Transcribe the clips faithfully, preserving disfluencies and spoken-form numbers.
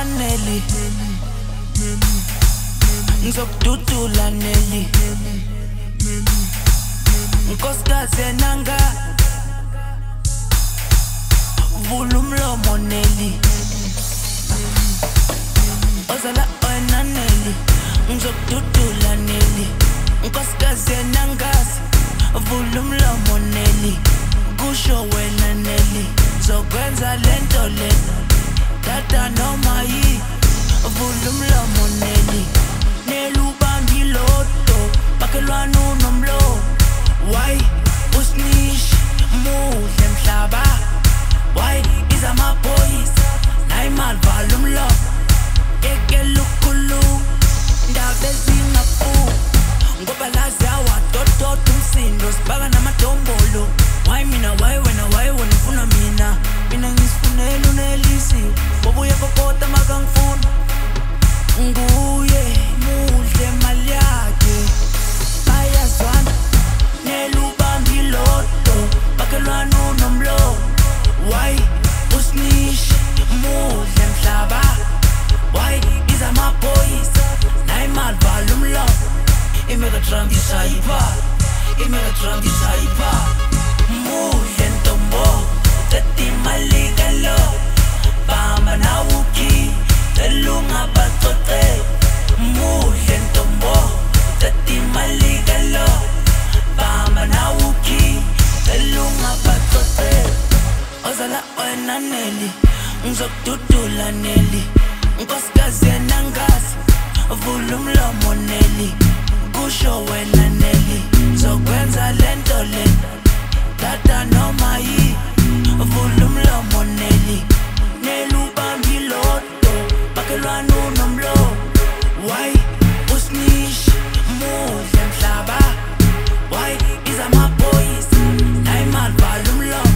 Nelly ngizokududula Nelly nkosikazi enanga vula umlomo Nelly ozala wena Nelly ngizokududula Nelly nkosikazi enangazi vula umlomo Nelly kusho wena Nelly zokwenza lento lena tata noma yi vula umlomo Nelly Nelly ubambi loto bakelwana unomlo why usnish muhle mhlaba why iza maboys naimal vala umlomo ekelukulu ndaba ezingafu ngoba lazi awadododa umsindo sibaka namadombolo why mina why wena why wena ufuna mina mina ngisifunela unelisi bobuye kokota makangifuna nguye muhle mali yakhe bayazwana nelubambi loto bakelwana unomlo why usnish muhle mhlaba why iza maboys naimal vala umlomo imega drum isaipa imega drum isaipa muhle ntombo tati maligalo bamba na uki telunga batote muhle ntombo tati maligalo bamba na uki telunga batote ozala wena Nelly ngizokududula Nelly nkosikazi enangazi vula umlomo Nelly kusho wena Nelly zokwenza lento lena tata noma yi vula umlomo Nelly Nelly ubambi loto bakelwana unomlo why usnish muhle mhlaba why iza maboys naimal vala umlomo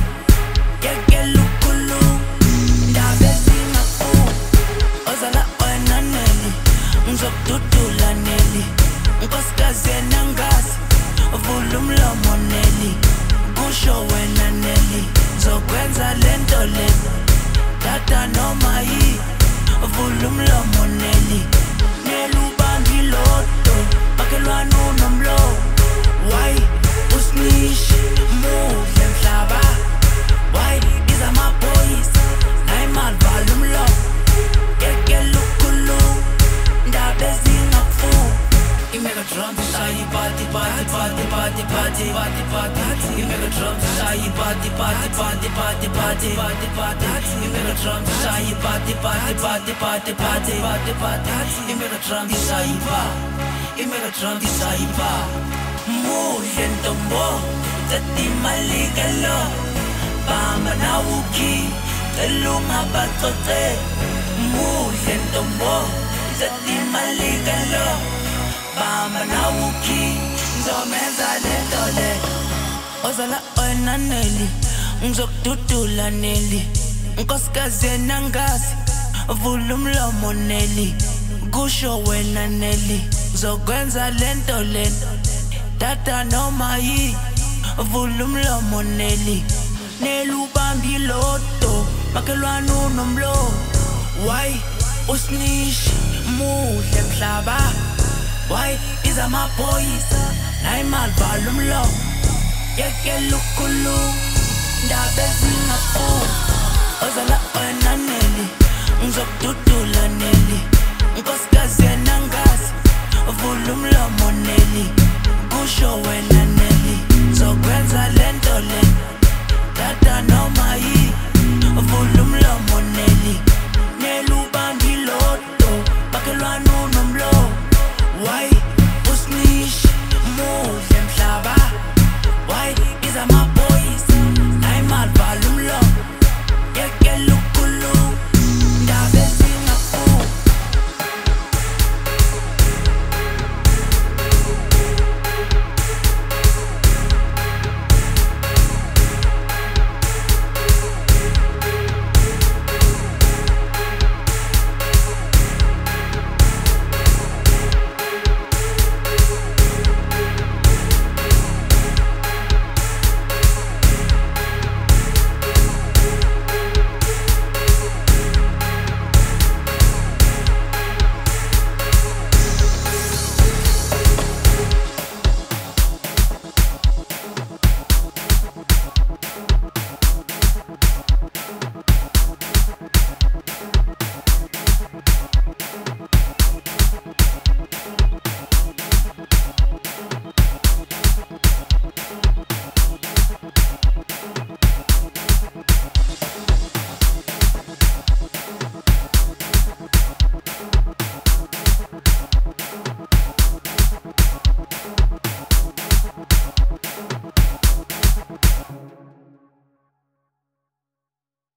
yekelukulu ndaba ezingafu ozala wena Nelly ngizokududula Nelly nkosikazi enangazi vula umlomo Nelly kusho wena Nelly zokwenza lento lena tata noma yi vula umlomo Nelly Nelly ubambi loto bakelwana unomlo why usnish muhle mhlaba why iza maboys naimal vala umlomo yekelukulu ndaba ezingafu imega drum shy party party party party party party party imega drum shy party party party party party party party imega drum shy party party party party party party party imega drum shy pa imega drum shy pa muhle ntombo tati maligalo bamba na uki telunga batote muhle ntombo tati maligalo bamba na uki nzomenza lento le ozala wena Nelly ngizokududula Nelly nkosikazi enangazi vula umlomo Nelly kusho wena Nelly zokwenza lento lena tata noma yi vula umlomo Nelly Nelly ubambi loto bakelwana unomlo why usnish muhle mhlaba why iza maboys naimal vala umlomo yekelukulu ndaba ezingafu ozala wena Nelly ngizokududula